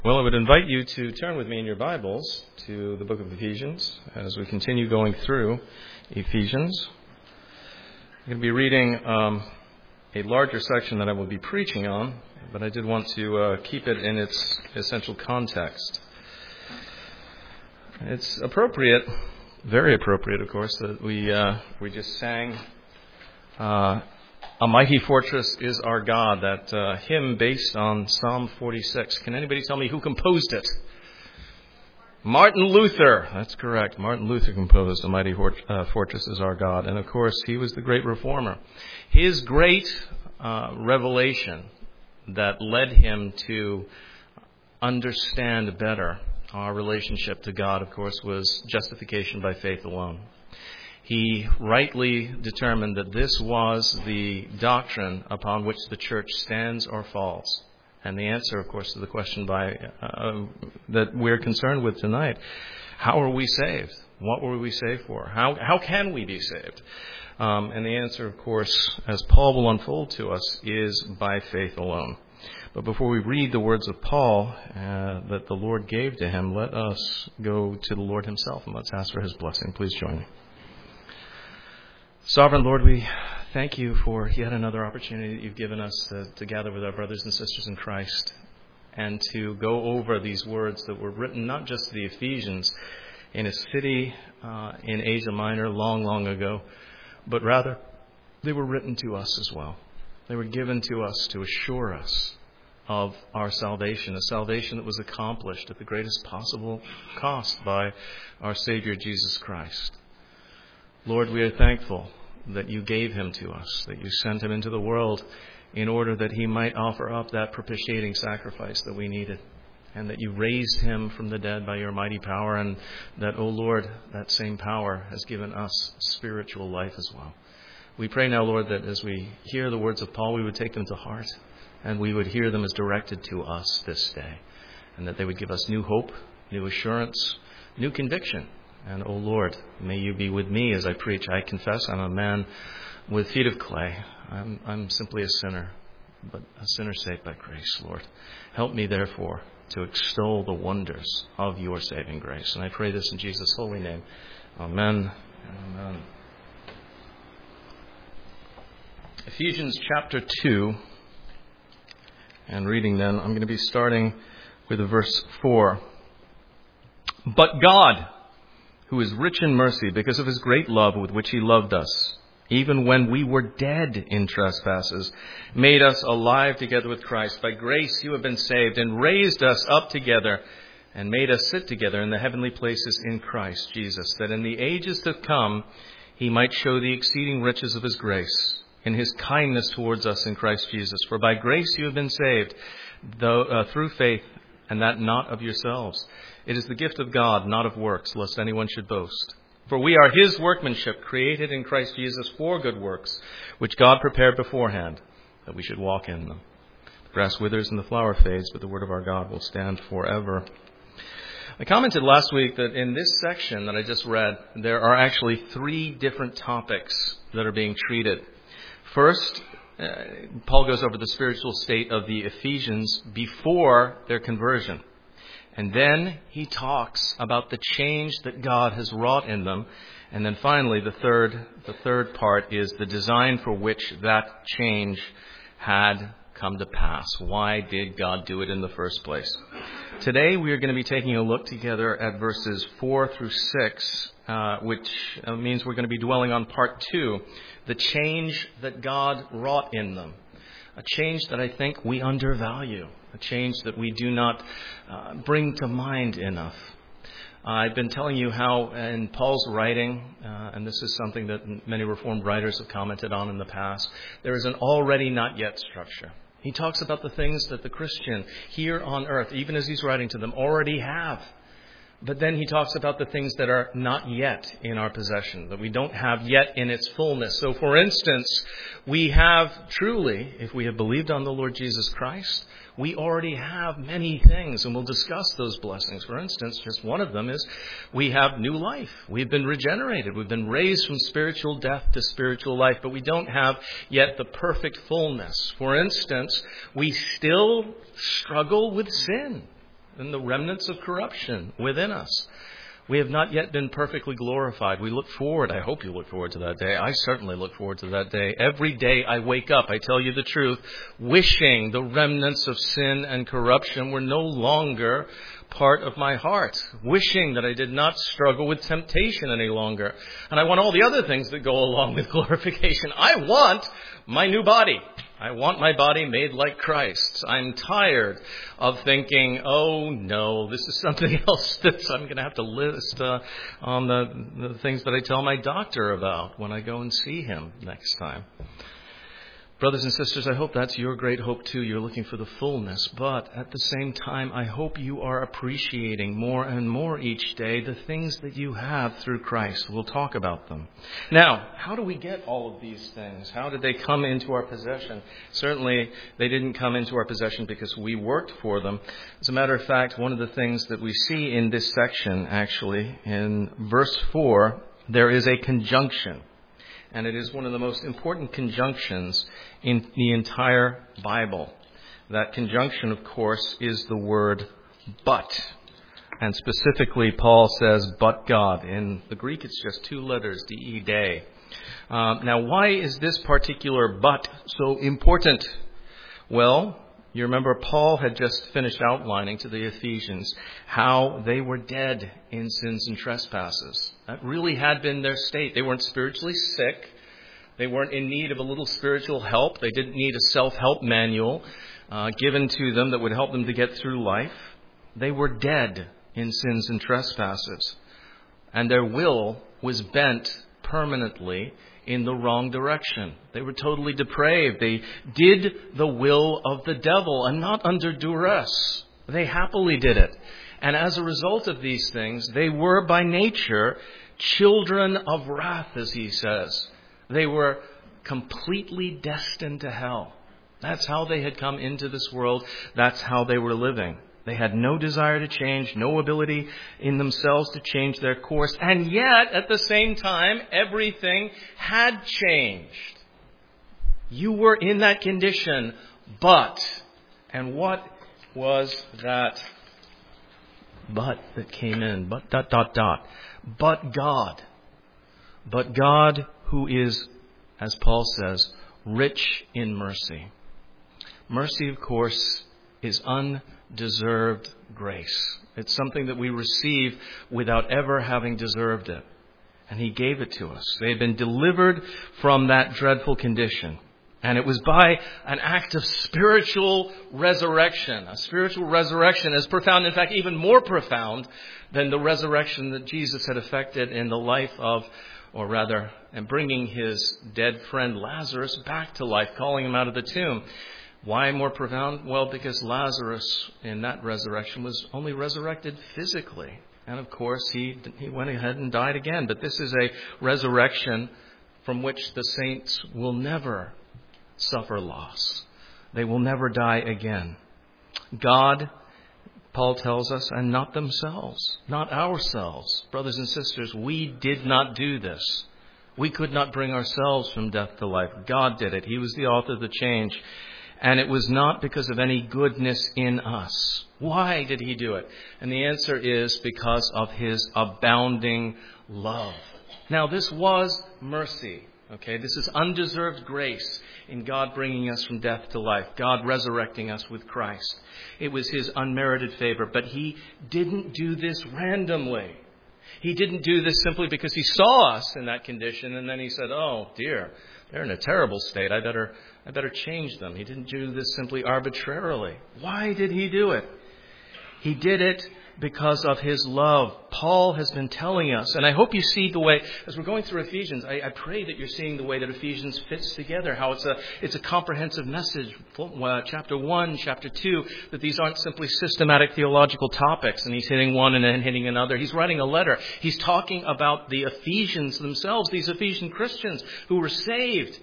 Well, I would invite you to turn with me in your Bibles to the book of Ephesians as we continue going through Ephesians. I'm going to be reading a larger section that I will be preaching on, but I did want to keep it in its essential context. It's appropriate, very appropriate, of course, that we just sang "A Mighty Fortress is Our God," that hymn based on Psalm 46. Can anybody tell me who composed it? Martin Luther. That's correct. Martin Luther composed "A Mighty Fortress is Our God." And of course, he was the great reformer. His great revelation that led him to understand better our relationship to God, of course, was justification by faith alone. He rightly determined that this was the doctrine upon which the church stands or falls. And the answer, of course, to the question that we're concerned with tonight, how are we saved? What were we saved for? How can we be saved? And the answer, of course, as Paul will unfold to us, is by faith alone. But before we read the words of Paul that the Lord gave to him, let us go to the Lord himself and let's ask for his blessing. Please join me. Sovereign Lord, we thank you for yet another opportunity that you've given us to gather with our brothers and sisters in Christ and to go over these words that were written not just to the Ephesians in a city in Asia Minor long, long ago, but rather they were written to us as well. They were given to us to assure us of our salvation, a salvation that was accomplished at the greatest possible cost by our Savior Jesus Christ. Lord, we are thankful that you gave him to us, that you sent him into the world in order that he might offer up that propitiating sacrifice that we needed, and that you raised him from the dead by your mighty power, and that, O Lord, that same power has given us spiritual life as well. We pray now, Lord, that as we hear the words of Paul, we would take them to heart, and we would hear them as directed to us this day, and that they would give us new hope, new assurance, new conviction. And, O Lord, may you be with me as I preach. I confess I'm a man with feet of clay. I'm simply a sinner, but a sinner saved by grace, Lord. Help me, therefore, to extol the wonders of your saving grace. And I pray this in Jesus' holy name. Amen. Amen. Ephesians chapter 2. And reading then, I'm going to be starting with verse 4. But God, who is rich in mercy because of his great love with which he loved us, even when we were dead in trespasses, made us alive together with Christ. By grace you have been saved, and raised us up together, and made us sit together in the heavenly places in Christ Jesus, that in the ages to come he might show the exceeding riches of his grace in his kindness towards us in Christ Jesus. For by grace you have been saved, through faith, and that not of yourselves. It is the gift of God, not of works, lest anyone should boast. For we are his workmanship, created in Christ Jesus for good works, which God prepared beforehand, that we should walk in them. The grass withers and the flower fades, but the word of our God will stand forever. I commented last week that in this section that I just read, there are actually 3 different topics that are being treated. First, Paul goes over the spiritual state of the Ephesians before their conversion. And then he talks about the change that God has wrought in them. And then finally, the third part is the design for which that change had come to pass. Why did God do it in the first place? Today we are going to be taking a look together at verses 4 through 6, which means we're going to be dwelling on part 2, the change that God wrought in them. A change that I think we undervalue, a change that we do not bring to mind enough. I've been telling you how in Paul's writing, and this is something that many Reformed writers have commented on in the past, there is an already not yet structure. He talks about the things that the Christian here on earth, even as he's writing to them, already have. But then he talks about the things that are not yet in our possession, that we don't have yet in its fullness. So, for instance, we have truly, if we have believed on the Lord Jesus Christ, we already have many things, and we'll discuss those blessings. For instance, just one of them is we have new life. We've been regenerated. We've been raised from spiritual death to spiritual life, but we don't have yet the perfect fullness. For instance, we still struggle with sin. and the remnants of corruption within us. We have not yet been perfectly glorified. We look forward. I hope you look forward to that day. I certainly look forward to that day. Every day I wake up, I tell you the truth, wishing the remnants of sin and corruption were no longer part of my heart, wishing that I did not struggle with temptation any longer. And I want all the other things that go along with glorification. I want my new body. I want my body made like Christ's. I'm tired of thinking, oh no, this is something else that I'm going to have to list on the things that I tell my doctor about when I go and see him next time. Brothers and sisters, I hope that's your great hope too. You're looking for the fullness. But at the same time, I hope you are appreciating more and more each day the things that you have through Christ. We'll talk about them. Now, how do we get all of these things? How did they come into our possession? Certainly, they didn't come into our possession because we worked for them. As a matter of fact, one of the things that we see in this section, actually, in verse 4, there is a conjunction. And it is one of the most important conjunctions in the entire Bible. That conjunction, of course, is the word but. And specifically, Paul says, but God. In the Greek, it's just two letters, D-E, day. Now, why is this particular but so important? Well, you remember Paul had just finished outlining to the Ephesians how they were dead in sins and trespasses. That really had been their state. They weren't spiritually sick. They weren't in need of a little spiritual help. They didn't need a self-help manual given to them that would help them to get through life. They were dead in sins and trespasses. And their will was bent permanently in the wrong direction. They were totally depraved. They did the will of the devil and not under duress. They happily did it. And as a result of these things, they were by nature children of wrath, as he says. They were completely destined to hell. That's how they had come into this world. That's how they were living. They had no desire to change, no ability in themselves to change their course. And yet, at the same time, everything had changed. You were in that condition, but. And what was that but that came in? But ... But God. But God, who is, as Paul says, rich in mercy. Mercy, of course, is undeserved grace. It's something that we receive without ever having deserved it. And he gave it to us. They had been delivered from that dreadful condition. And it was by an act of spiritual resurrection. A spiritual resurrection as profound, in fact, even more profound than the resurrection that Jesus had effected in the life of, or rather, and bringing his dead friend Lazarus back to life, calling him out of the tomb. Why more profound? Well, because Lazarus in that resurrection was only resurrected physically. And of course, he went ahead and died again. But this is a resurrection from which the saints will never suffer loss. They will never die again. God, Paul tells us, and not themselves, not ourselves. Brothers and sisters, we did not do this. We could not bring ourselves from death to life. God did it. He was the author of the change. And it was not because of any goodness in us. Why did he do it? And the answer is because of his abounding love. Now, this was mercy. Okay, this is undeserved grace in God bringing us from death to life, God resurrecting us with Christ. It was his unmerited favor, but he didn't do this randomly. He didn't do this simply because he saw us in that condition and then he said, oh dear, they're in a terrible state. I better change them. He didn't do this simply arbitrarily. Why did he do it? He did it because of his love. Paul has been telling us, and I hope you see the way, as we're going through Ephesians, I pray that you're seeing the way that Ephesians fits together, how it's a comprehensive message, chapter 1, chapter 2, that these aren't simply systematic theological topics, and he's hitting one and then hitting another. He's writing a letter. He's talking about the Ephesians themselves, these Ephesian Christians who were saved,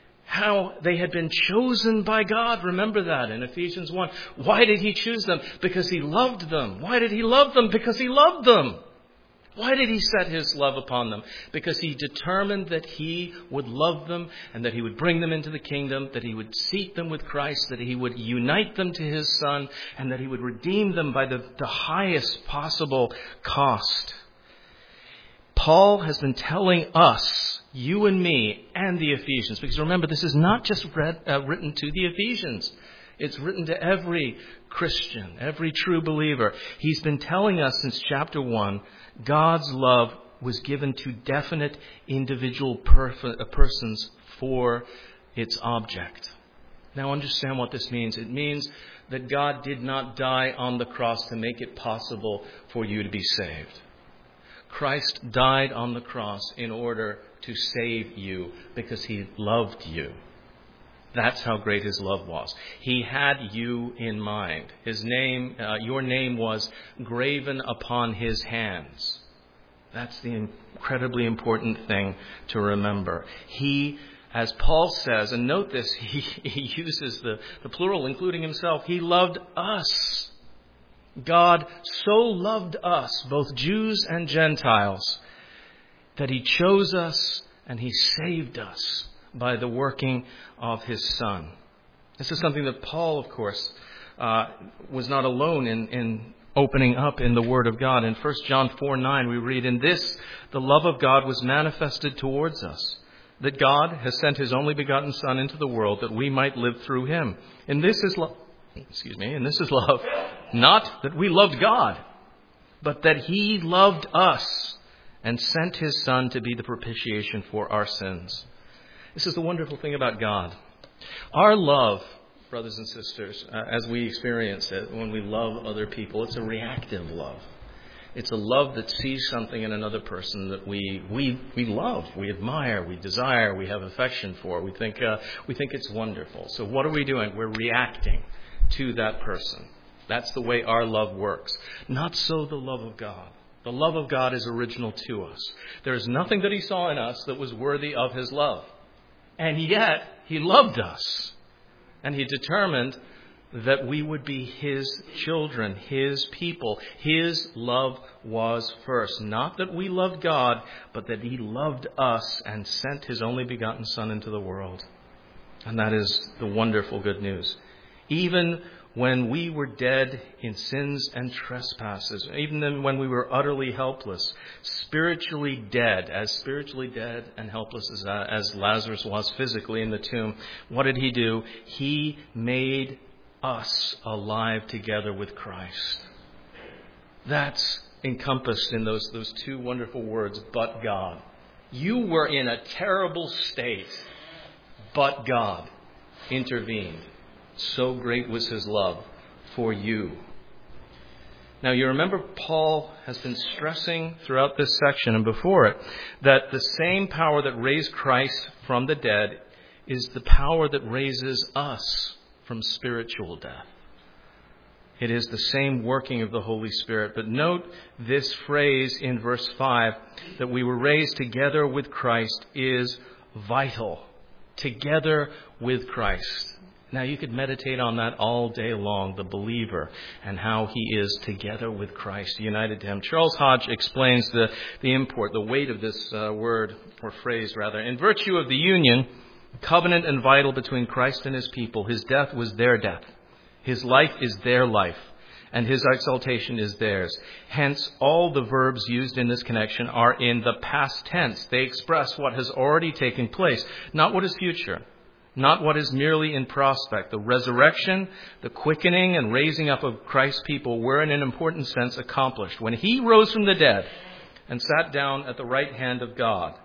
how they had been chosen by God. Remember that in Ephesians 1. Why did he choose them? Because he loved them. Why did he love them? Because he loved them. Why did he set his love upon them? Because he determined that he would love them and that he would bring them into the kingdom, that he would seat them with Christ, that he would unite them to his Son, and that he would redeem them by the highest possible cost. Paul has been telling us, you and me, and the Ephesians, because remember, this is not just written to the Ephesians. It's written to every Christian, every true believer. He's been telling us since chapter 1, God's love was given to definite individual persons for its object. Now understand what this means. It means that God did not die on the cross to make it possible for you to be saved. Christ died on the cross in order to save you because he loved you. That's how great his love was. He had you in mind. His name, your name was graven upon his hands. That's the incredibly important thing to remember. He, as Paul says, and note this, he uses the plural, including himself. He loved us. God so loved us, both Jews and Gentiles, that he chose us and he saved us by the working of his Son. This is something that Paul, of course, was not alone in opening up in the Word of God. In 1 John 4:9, we read, "In this the love of God was manifested towards us, that God has sent his only begotten Son into the world that we might live through him. And this is love, not that we loved God, but that he loved us and sent his Son to be the propitiation for our sins." This is the wonderful thing about God. Our love, brothers and sisters, as we experience it when we love other people, it's a reactive love. It's a love that sees something in another person that we love, we admire, we desire, we have affection for. We think it's wonderful. So what are we doing? We're reacting to that person. That's the way our love works. Not so the love of God. The love of God is original to us. There is nothing that he saw in us that was worthy of his love. And yet, he loved us. And he determined that we would be his children, his people. His love was first. Not that we loved God, but that he loved us and sent his only begotten Son into the world. And that is the wonderful good news. Even when we were dead in sins and trespasses, even then when we were utterly helpless, spiritually dead and helpless as Lazarus was physically in the tomb, what did he do? He made us alive together with Christ. That's encompassed in those two wonderful words, but God. You were in a terrible state, but God intervened. So great was his love for you. Now you remember Paul has been stressing throughout this section and before it that the same power that raised Christ from the dead is the power that raises us from spiritual death. It is the same working of the Holy Spirit. But note this phrase in verse 5, that we were raised together with Christ, is vital. Together with Christ. Now you could meditate on that all day long, the believer, and how he is together with Christ, united to him. Charles Hodge explains the import, the weight of this word, or phrase rather. In virtue of the union, covenant and vital between Christ and his people, his death was their death. His life is their life, and his exaltation is theirs. Hence, all the verbs used in this connection are in the past tense. They express what has already taken place, not what is future. Not what is merely in prospect. The resurrection, the quickening and raising up of Christ's people were in an important sense accomplished when he rose from the dead and sat down at the right hand of God.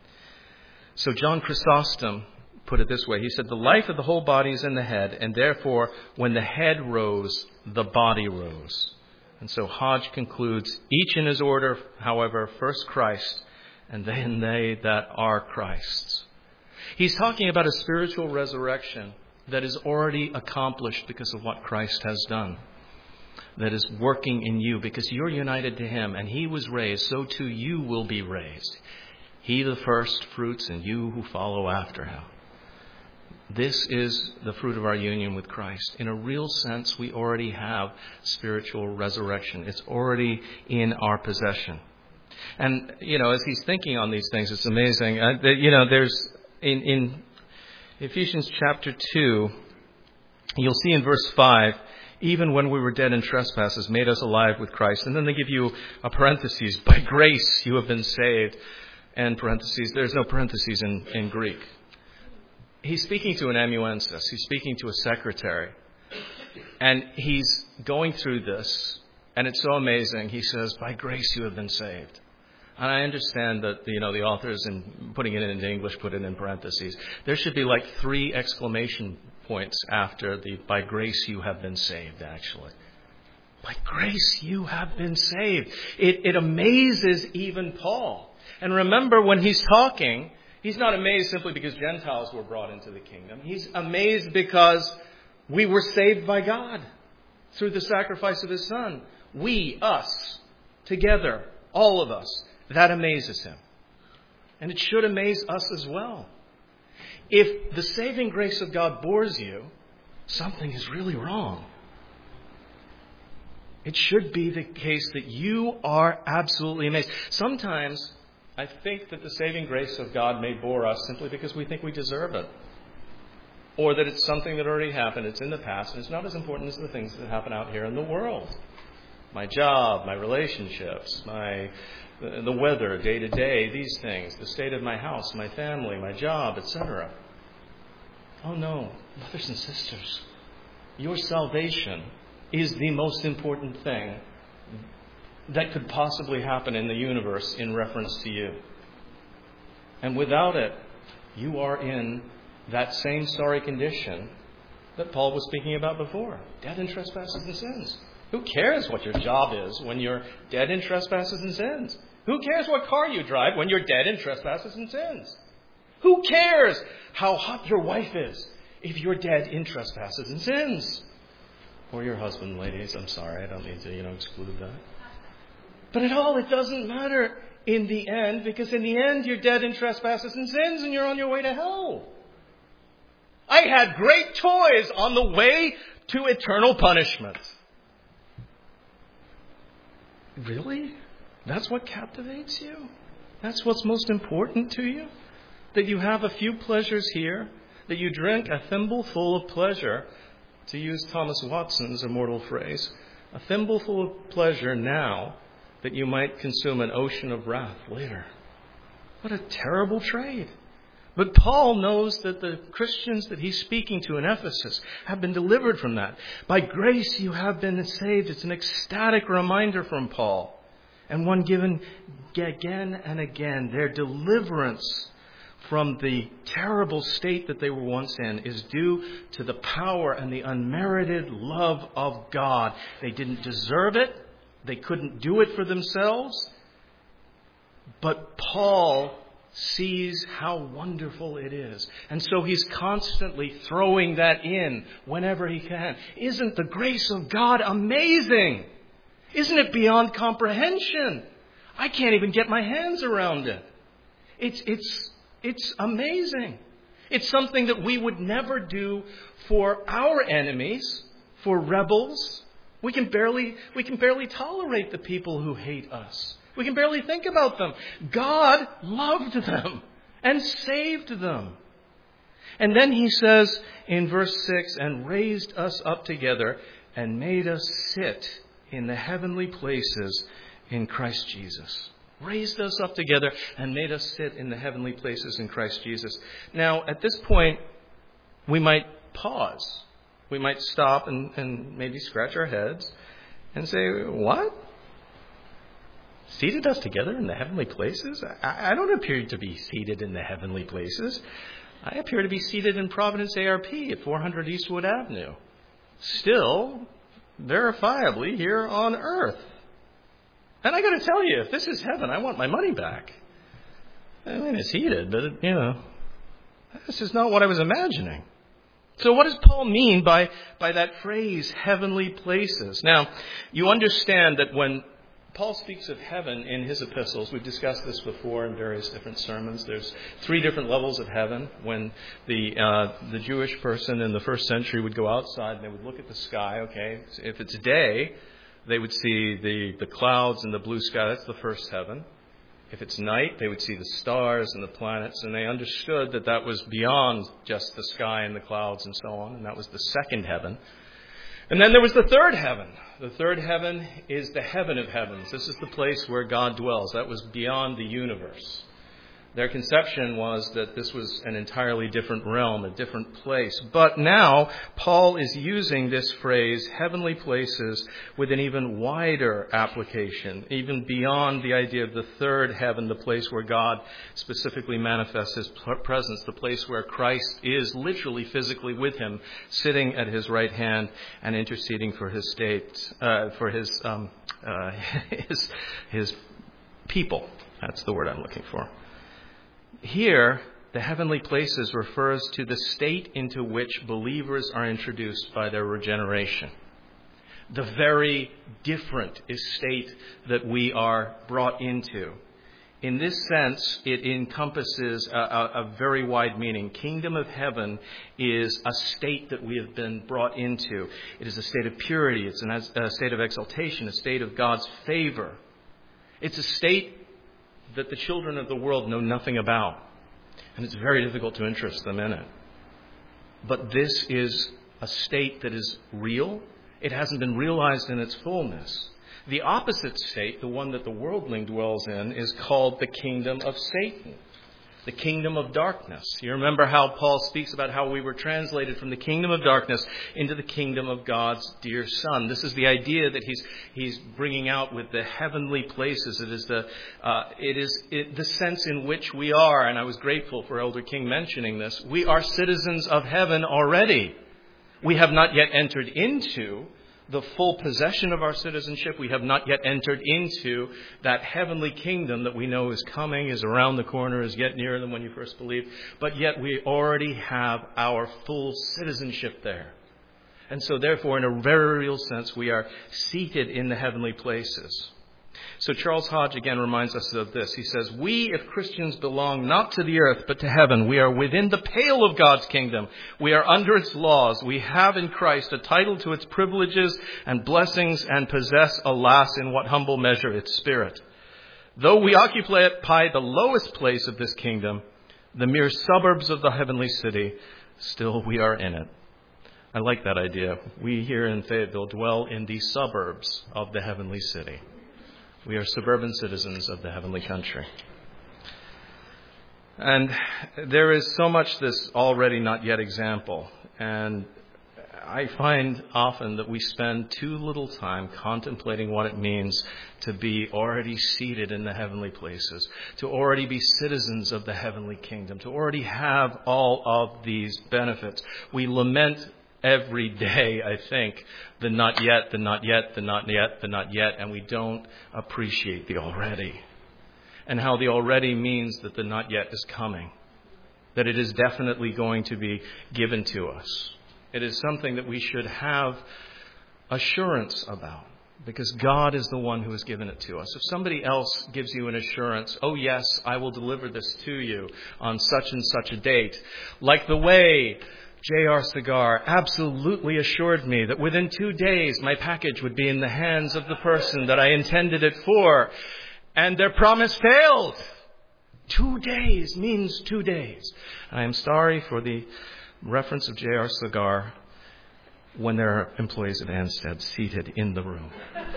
So John Chrysostom put it this way. He said, the life of the whole body is in the head, and therefore when the head rose, the body rose. And so Hodge concludes, each in his order, however, first Christ, and then they that are Christ's. He's talking about a spiritual resurrection that is already accomplished because of what Christ has done. That is working in you because you're united to him and he was raised, so too you will be raised. He the first fruits and you who follow after him. This is the fruit of our union with Christ. In a real sense, we already have spiritual resurrection. It's already in our possession. And, as he's thinking on these things, it's amazing. There's in Ephesians chapter 2, you'll see in verse 5, even when we were dead in trespasses, made us alive with Christ. And then they give you a parenthesis, by grace you have been saved. And parentheses, there's no parentheses in Greek. He's speaking to an amanuensis. He's speaking to a secretary. And he's going through this, and it's so amazing. He says, by grace you have been saved. And I understand that, the authors, in putting it into English, put it in parentheses. There should be like 3 exclamation points after the by grace you have been saved, actually. By grace you have been saved. It amazes even Paul. And remember, when he's talking, he's not amazed simply because Gentiles were brought into the kingdom. He's amazed because we were saved by God through the sacrifice of His Son. We, us, together, all of us. That amazes him. And it should amaze us as well. If the saving grace of God bores you, something is really wrong. It should be the case that you are absolutely amazed. Sometimes I think that the saving grace of God may bore us simply because we think we deserve it. Or that it's something that already happened, it's in the past, and it's not as important as the things that happen out here in the world. My job, my relationships, the weather, day to day, these things, the state of my house, my family, my job, etc. Oh no, brothers and sisters, your salvation is the most important thing that could possibly happen in the universe in reference to you. And without it, you are in that same sorry condition that Paul was speaking about before. Dead in trespasses and sins. Who cares what your job is when you're dead in trespasses and sins? Who cares what car you drive when you're dead in trespasses and sins? Who cares how hot your wife is if you're dead in trespasses and sins? Or your husband, ladies. I'm sorry, I don't need to, exclude that. But at all, it doesn't matter in the end, because in the end, you're dead in trespasses and sins and you're on your way to hell. I had great toys on the way to eternal punishment. Really? That's what captivates you? That's what's most important to you? That you have a few pleasures here, that you drink a thimbleful of pleasure, to use Thomas Watson's immortal phrase, a thimbleful of pleasure now, that you might consume an ocean of wrath later. What a terrible trade. But Paul knows that the Christians that he's speaking to in Ephesus have been delivered from that. By grace you have been saved. It's an ecstatic reminder from Paul. And one given again and again. Their deliverance from the terrible state that they were once in is due to the power and the unmerited love of God. They didn't deserve it. They couldn't do it for themselves. But Paul sees how wonderful it is. And so he's constantly throwing that in whenever he can. Isn't the grace of God amazing? Isn't it beyond comprehension? I can't even get my hands around it. It's amazing. It's something that we would never do for our enemies, for rebels. We can barely tolerate the people who hate us. We can barely think about them. God loved them and saved them. And then he says in verse 6, and raised us up together and made us sit in the heavenly places in Christ Jesus. Raised us up together and made us sit in the heavenly places in Christ Jesus. Now, at this point, we might pause. We might stop and maybe scratch our heads and say, what? Seated us together in the heavenly places? I don't appear to be seated in the heavenly places. I appear to be seated in Providence ARP at 400 Eastwood Avenue. Still, verifiably here on earth. And I got to tell you, if this is heaven, I want my money back. I mean, it's heated, but, this is not what I was imagining. So what does Paul mean by that phrase, heavenly places? Now, you understand that when Paul speaks of heaven in his epistles, we've discussed this before in various different sermons. There's 3 different levels of heaven. When the Jewish person in the first century would go outside and they would look at the sky, okay, so if it's day, they would see the clouds and the blue sky. That's the first heaven. If it's night, they would see the stars and the planets, and they understood that that was beyond just the sky and the clouds and so on, and that was the second heaven. And then there was the third heaven. The third heaven is the heaven of heavens. This is the place where God dwells. That was beyond the universe. Their conception was that this was an entirely different realm, a different place. But now, Paul is using this phrase, heavenly places, with an even wider application, even beyond the idea of the third heaven, the place where God specifically manifests his presence, the place where Christ is literally physically with him, sitting at his right hand and interceding for his state, for his people. That's the word I'm looking for. Here, the heavenly places refers to the state into which believers are introduced by their regeneration. The very different state that we are brought into. In this sense, it encompasses a very wide meaning. Kingdom of heaven is a state that we have been brought into. It is a state of purity. It's a state of exaltation, a state of God's favor. It's a state that the children of the world know nothing about. And it's very difficult to interest them in it. But this is a state that is real. It hasn't been realized in its fullness. The opposite state, the one that the worldling dwells in, is called the kingdom of Satan. The kingdom of darkness. You remember how Paul speaks about how we were translated from the kingdom of darkness into the kingdom of God's dear Son. This is the idea that he's bringing out with the heavenly places. It is the sense in which we are, and I was grateful for Elder King mentioning this. We are citizens of heaven already. We have not yet entered into the full possession of our citizenship. We have not yet entered into that heavenly kingdom that we know is coming, is around the corner, is yet nearer than when you first believed. But yet we already have our full citizenship there. And so therefore, in a very real sense, we are seated in the heavenly places. So Charles Hodge again reminds us of this. He says, we, if Christians, belong not to the earth, but to heaven. We are within the pale of God's kingdom. We are under its laws. We have in Christ a title to its privileges and blessings and possess, alas, in what humble measure, its spirit. Though we occupy the lowest place of this kingdom, the mere suburbs of the heavenly city, still we are in it. I like that idea. We here in Fayetteville dwell in the suburbs of the heavenly city. We are suburban citizens of the heavenly country. And there is so much this already not yet example. And I find often that we spend too little time contemplating what it means to be already seated in the heavenly places, to already be citizens of the heavenly kingdom, to already have all of these benefits. We lament every day, I think, the not yet, the not yet, the not yet, the not yet, and we don't appreciate the already. And how the already means that the not yet is coming, that it is definitely going to be given to us. It is something that we should have assurance about, because God is the one who has given it to us. If somebody else gives you an assurance, oh yes, I will deliver this to you on such and such a date, like the way J.R. Cigar absolutely assured me that within 2 days my package would be in the hands of the person that I intended it for. And their promise failed. 2 days means 2 days. I am sorry for the reference of J.R. Cigar when there are employees of Anstead seated in the room.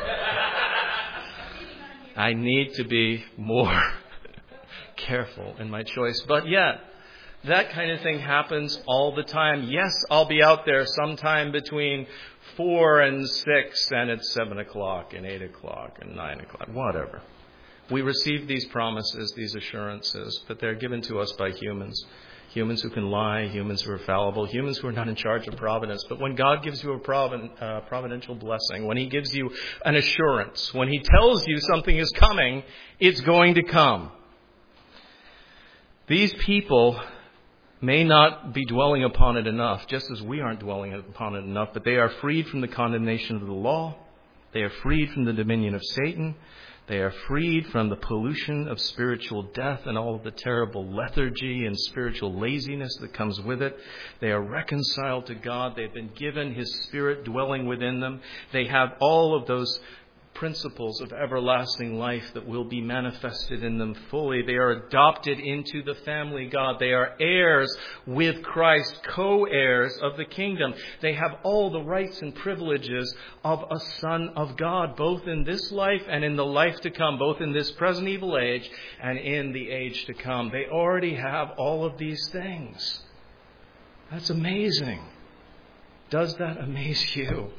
I need to be more careful in my choice. But yet, that kind of thing happens all the time. Yes, I'll be out there sometime between 4 and 6, and it's 7 o'clock and 8 o'clock and 9 o'clock, whatever. We receive these promises, these assurances, but they're given to us by humans. Humans who can lie, humans who are fallible, humans who are not in charge of providence. But when God gives you a providential blessing, when He gives you an assurance, when He tells you something is coming, it's going to come. These people may not be dwelling upon it enough, just as we aren't dwelling upon it enough, but they are freed from the condemnation of the law. They are freed from the dominion of Satan. They are freed from the pollution of spiritual death and all of the terrible lethargy and spiritual laziness that comes with it. They are reconciled to God. They've been given His Spirit dwelling within them. They have all of those principles of everlasting life that will be manifested in them fully. They are adopted into the family of God. They are heirs with Christ, co-heirs of the kingdom. They have all the rights and privileges of a son of God, both in this life and in the life to come, both in this present evil age and in the age to come. They already have all of these things. That's amazing. Does that amaze you?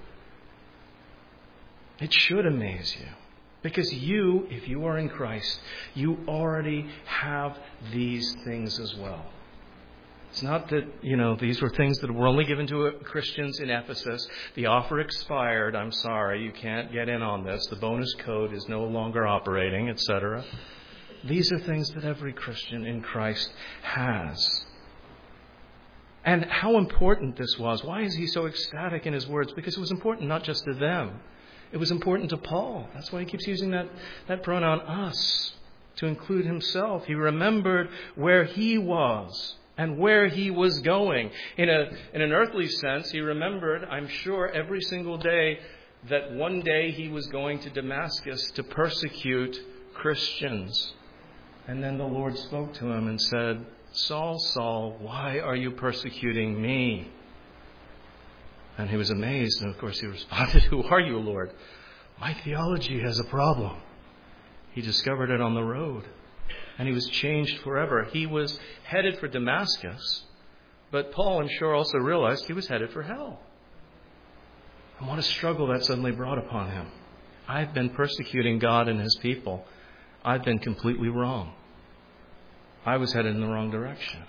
It should amaze you. Because you, if you are in Christ, you already have these things as well. It's not that, these were things that were only given to Christians in Ephesus. The offer expired. I'm sorry, you can't get in on this. The bonus code is no longer operating, etc. These are things that every Christian in Christ has. And how important this was. Why is he so ecstatic in his words? Because it was important not just to them. It was important to Paul. That's why he keeps using that pronoun us to include himself. He remembered where he was and where he was going. In an earthly sense, he remembered, I'm sure, every single day that one day he was going to Damascus to persecute Christians. And then the Lord spoke to him and said, Saul, Saul, why are you persecuting me? And he was amazed, and of course he responded, Who are you, Lord? My theology has a problem. He discovered it on the road, and he was changed forever. He was headed for Damascus, but Paul, I'm sure, also realized he was headed for hell. And what a struggle that suddenly brought upon him. I've been persecuting God and his people. I've been completely wrong. I was headed in the wrong direction.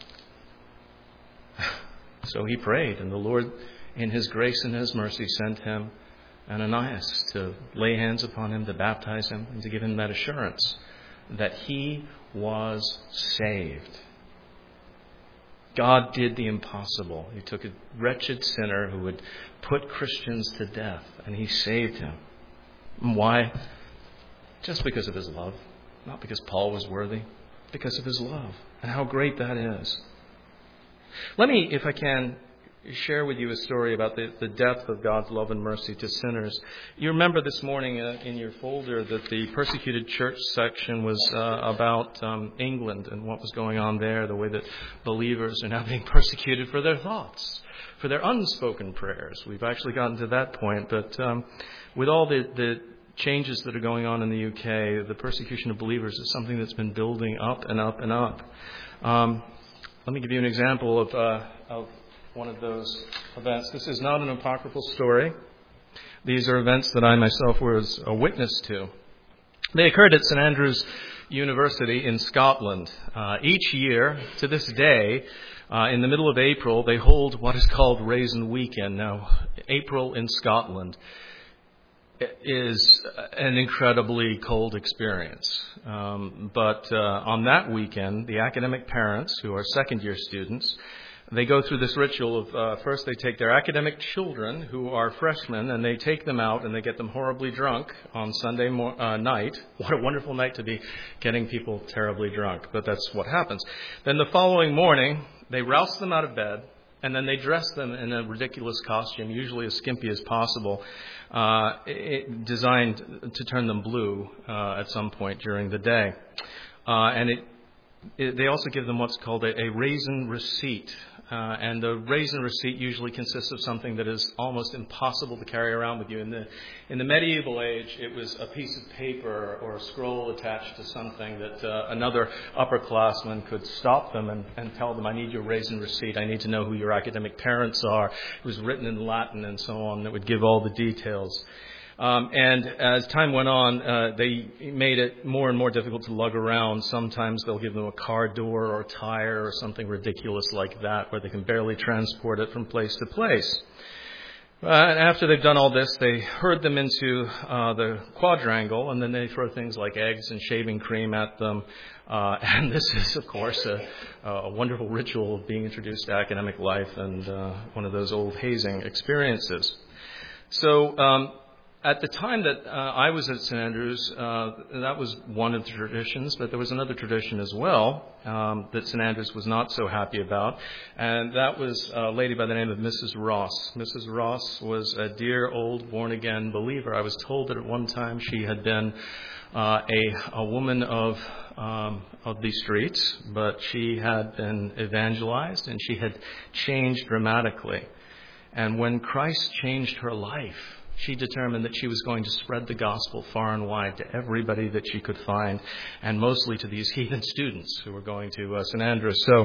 So he prayed, and the Lord, in his grace and his mercy, sent him Ananias to lay hands upon him, to baptize him, and to give him that assurance that he was saved. God did the impossible. He took a wretched sinner who would put Christians to death, and he saved him. And why? Just because of his love. Not because Paul was worthy. Because of his love. And how great that is. Let me, if I can, share with you a story about the depth of God's love and mercy to sinners. You remember this morning in your folder that the persecuted church section was about England and what was going on there, the way that believers are now being persecuted for their thoughts, for their unspoken prayers. We've actually gotten to that point, but with all the changes that are going on in the UK, the persecution of believers is something that's been building up and up and up. Let me give you an example of one of those events. This is not an apocryphal story. These are events that I myself was a witness to. They occurred at St Andrews University in Scotland. Each year, to this day, in the middle of April, they hold what is called Raisin Weekend. Now, April in Scotland is an incredibly cold experience. But on that weekend, the academic parents, who are second-year students, they go through this ritual of first they take their academic children, who are freshmen, and they take them out and they get them horribly drunk on Sunday night. What a wonderful night to be getting people terribly drunk, but that's what happens. Then the following morning, they rouse them out of bed, and then they dress them in a ridiculous costume, usually as skimpy as possible, designed to turn them blue at some point during the day. They also give them what's called a raisin receipt. And the raisin receipt usually consists of something that is almost impossible to carry around with you. In the medieval age, it was a piece of paper or a scroll attached to something that another upperclassman could stop them and tell them, I need your raisin receipt. I need to know who your academic parents are. It was written in Latin and so on. That would give all the details. And as time went on, they made it more and more difficult to lug around. Sometimes they'll give them a car door or a tire or something ridiculous like that, where they can barely transport it from place to place. And after they've done all this, they herd them into the quadrangle, and then they throw things like eggs and shaving cream at them. And this is, of course, a wonderful ritual of being introduced to academic life and one of those old hazing experiences. So At the time that I was at St. Andrews, that was one of the traditions, but there was another tradition as well that St. Andrews was not so happy about, and that was a lady by the name of Mrs. Ross. Mrs. Ross was a dear old born-again believer. I was told that at one time she had been a woman of the streets, but she had been evangelized and she had changed dramatically. And when Christ changed her life, she determined that she was going to spread the gospel far and wide to everybody that she could find, and mostly to these heathen students who were going to St. Andrews. So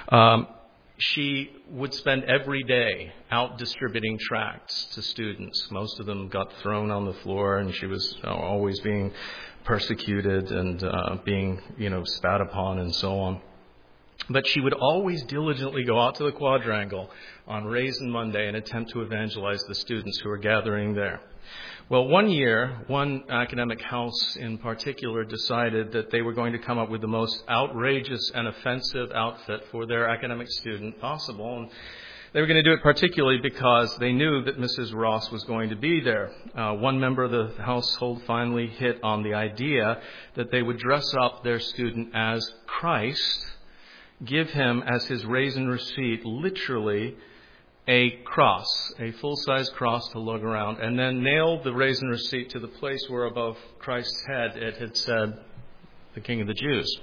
she would spend every day out distributing tracts to students. Most of them got thrown on the floor, and she was always being persecuted and being, spat upon and so on. But she would always diligently go out to the quadrangle on Raisin Monday and attempt to evangelize the students who were gathering there. Well, one year, one academic house in particular decided that they were going to come up with the most outrageous and offensive outfit for their academic student possible. And they were going to do it particularly because they knew that Mrs. Ross was going to be there. One member of the household finally hit on the idea that they would dress up their student as Christ, give him as his raisin receipt literally a cross, a full-size cross to lug around, and then nail the raisin receipt to the place where above Christ's head it had said, "The King of the Jews."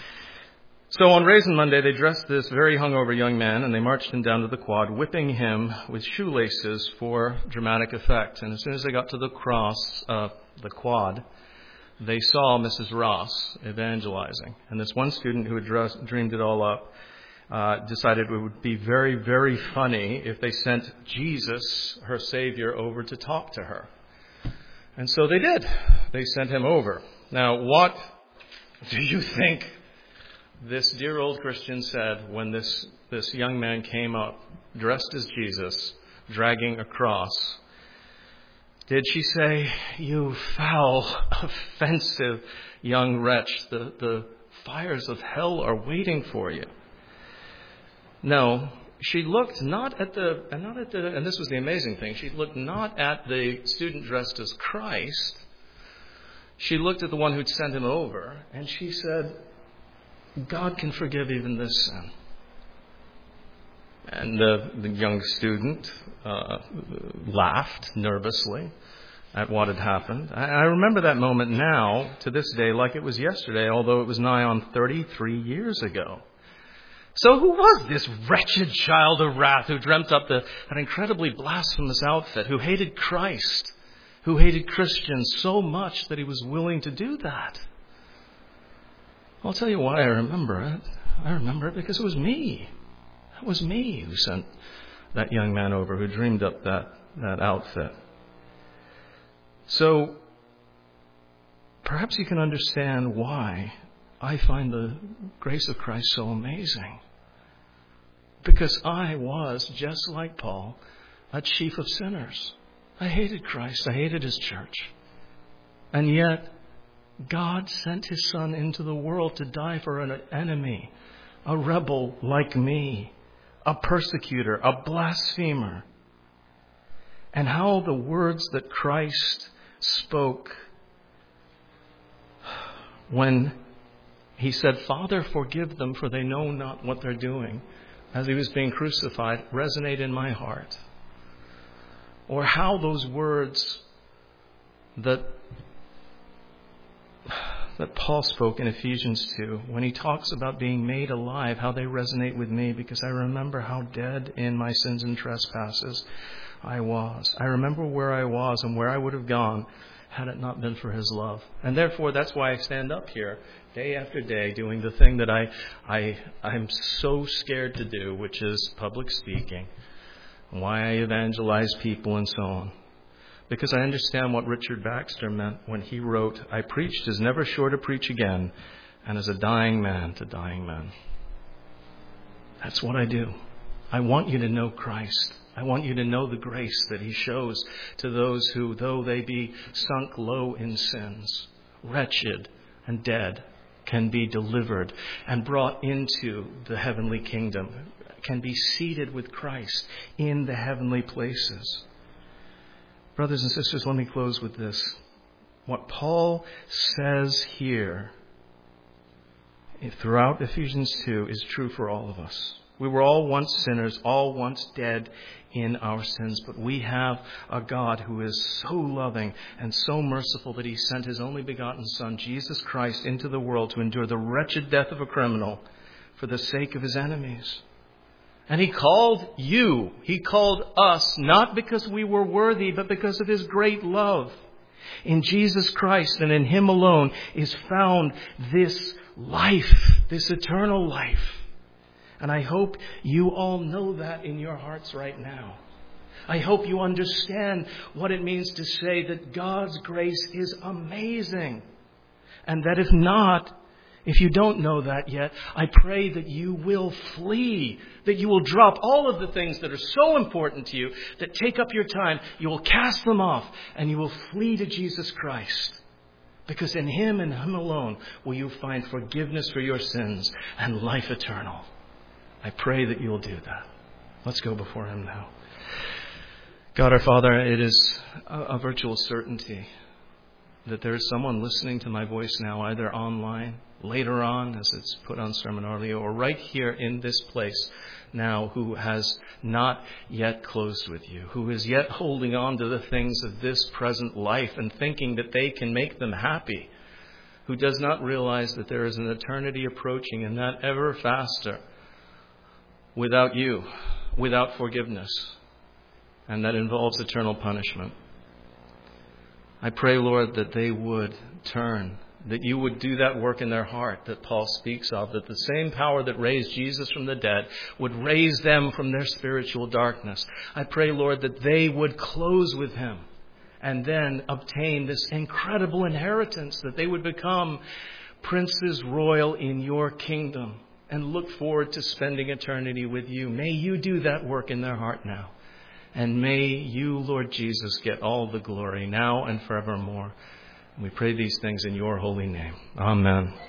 So on Raisin Monday, they dressed this very hungover young man, and they marched him down to the quad, whipping him with shoelaces for dramatic effect. And as soon as they got to the quad, they saw Mrs. Ross evangelizing. And this one student who had dreamed it all up decided it would be very, very funny if they sent Jesus, her Savior, over to talk to her. And so they did. They sent him over. Now, what do you think this dear old Christian said when this young man came up, dressed as Jesus, dragging a cross? Did she say, "You foul, offensive young wretch, the fires of hell are waiting for you"? No, she looked not at and this was the amazing thing, she looked not at the student dressed as Christ. She looked at the one who'd sent him over, and she said, "God can forgive even this sin." And the young student laughed nervously at what had happened. I remember that moment now, to this day, like it was yesterday, although it was nigh on 33 years ago. So who was this wretched child of wrath who dreamt up that incredibly blasphemous outfit, who hated Christ, who hated Christians so much that he was willing to do that? I'll tell you why I remember it. I remember it because it was me. It was me who sent that young man over, who dreamed up that outfit. So perhaps you can understand why I find the grace of Christ so amazing. Because I was, just like Paul, a chief of sinners. I hated Christ. I hated his church. And yet, God sent his Son into the world to die for an enemy, a rebel like me, a persecutor, a blasphemer. And how the words that Christ spoke when he said, "Father, forgive them, for they know not what they're doing," as he was being crucified, resonate in my heart. Or how those words that Paul spoke in Ephesians 2, when he talks about being made alive, how they resonate with me, because I remember how dead in my sins and trespasses I was. I remember where I was and where I would have gone had it not been for his love. And therefore, that's why I stand up here day after day doing the thing that I'm so scared to do, which is public speaking, why I evangelize people and so on. Because I understand what Richard Baxter meant when he wrote, "I preached as never sure to preach again, and as a dying man to dying men." That's what I do. I want you to know Christ. I want you to know the grace that he shows to those who, though they be sunk low in sins, wretched and dead, can be delivered and brought into the heavenly kingdom, can be seated with Christ in the heavenly places. Brothers and sisters, let me close with this. What Paul says here throughout Ephesians 2 is true for all of us. We were all once sinners, all once dead in our sins, but we have a God who is so loving and so merciful that He sent His only begotten Son, Jesus Christ, into the world to endure the wretched death of a criminal for the sake of His enemies. And He called you, He called us, not because we were worthy, but because of His great love. In Jesus Christ and in Him alone is found this life, this eternal life. And I hope you all know that in your hearts right now. I hope you understand what it means to say that God's grace is amazing. And that if not, if you don't know that yet, I pray that you will flee, that you will drop all of the things that are so important to you, that take up your time. You will cast them off and you will flee to Jesus Christ. Because in Him and Him alone will you find forgiveness for your sins and life eternal. I pray that you will do that. Let's go before Him now. God our Father, it is a virtual certainty that there is someone listening to my voice now, either online, later on as it's put on Sermon Audio, or right here in this place now, who has not yet closed with you, who is yet holding on to the things of this present life and thinking that they can make them happy, who does not realize that there is an eternity approaching and that ever faster without you, without forgiveness, and that involves eternal punishment. I pray, Lord, that they would turn, that you would do that work in their heart that Paul speaks of, that the same power that raised Jesus from the dead would raise them from their spiritual darkness. I pray, Lord, that they would close with Him and then obtain this incredible inheritance, that they would become princes royal in your kingdom and look forward to spending eternity with you. May you do that work in their heart now. And may you, Lord Jesus, get all the glory now and forevermore. We pray these things in your holy name. Amen.